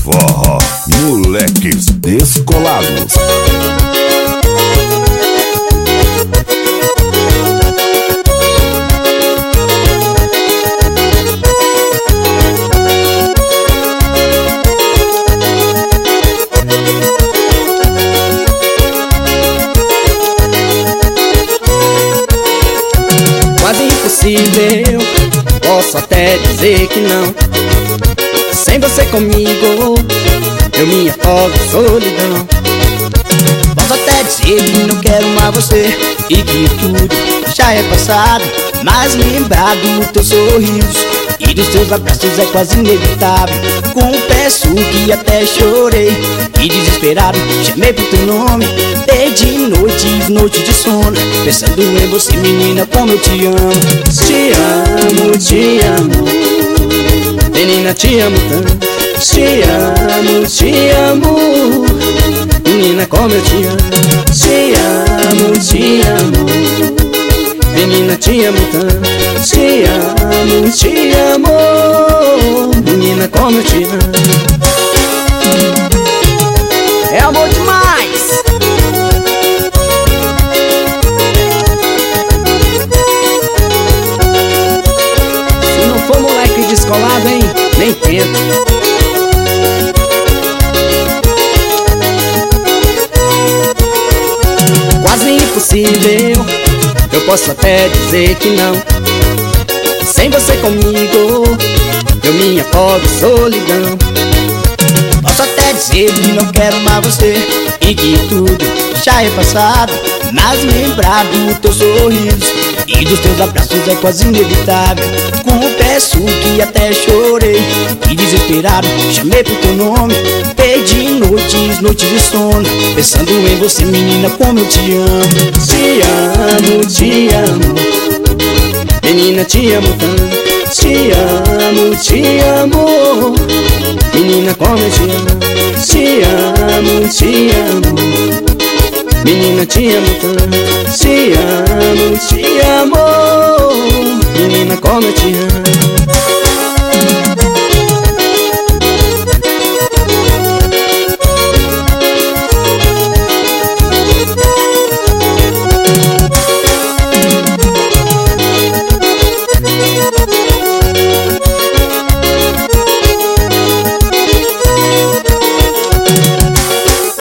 forró, moleques descolados. Quase impossível, posso até dizer que não. Sem você comigo, eu me afogo em solidão. Posso até dizer que não quero mais você e que tudo já é passado, mas lembrar do teu sorriso e dos teus abraços é quase inevitável. Confesso que até chorei e desesperado chamei pro teu nome. Perdi noites de sono pensando em você, menina, como eu te amo. Te amo, menina, te amo tanto. Te amo, menina, como eu te amo. Te amo, menina, te amo tanto. Te amo, menina, como eu te amo. É amor demais. Se não for moleque descolado, hein, nem tento. Quase impossível, eu posso até dizer que não. Sem você comigo, eu me afogo em solidão. Posso até dizer que não quero mais você e que tudo já é passado, mas lembrar do teu sorriso e dos teus abraços é quase inevitável. Confesso que até chorei e desesperado chamei pro teu nome. Perdi noites de sono pensando em você, menina, como eu te amo. Te amo, menina, te amo tanto. Te amo, menina, como eu te amo. Te amo, menina, te amo tanto. Te amo, menina, como eu te amo.